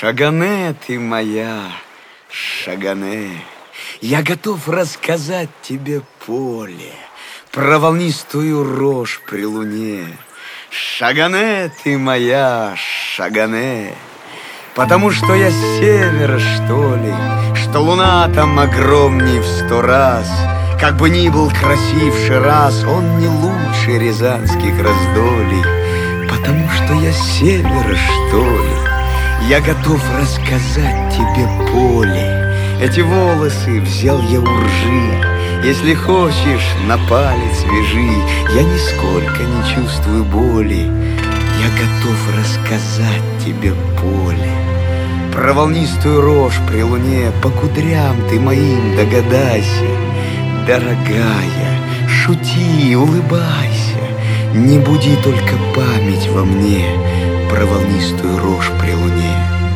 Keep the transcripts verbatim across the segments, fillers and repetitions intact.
Шагане ты моя, Шагане, я готов рассказать тебе поле про волнистую рожь при луне. Шагане ты моя, Шагане, потому что я с севера, что ли, что луна там огромней в сто раз. Как бы ни был красив Шираз, он не лучше рязанских раздолей, потому что я с севера, что ли. Я готов рассказать тебе поле. Эти волосы взял я у ржи. Если хочешь, на палец вяжи. Я нисколько не чувствую боли. Я готов рассказать тебе поле. Про волнистую рожь при луне. По кудрям ты моим догадайся. Дорогая, шути, улыбайся. Не буди только память во мне про волнистую рожь при луне.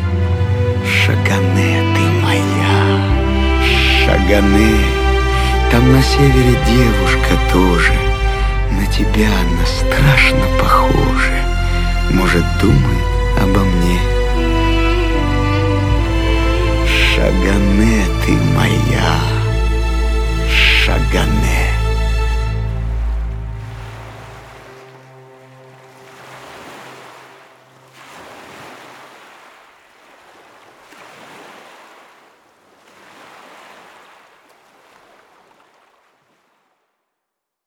Шагане ты моя, Шагане, там на севере девушка тоже. На тебя она страшно похожа. Может, думает обо мне. Шагане ты моя, Шагане.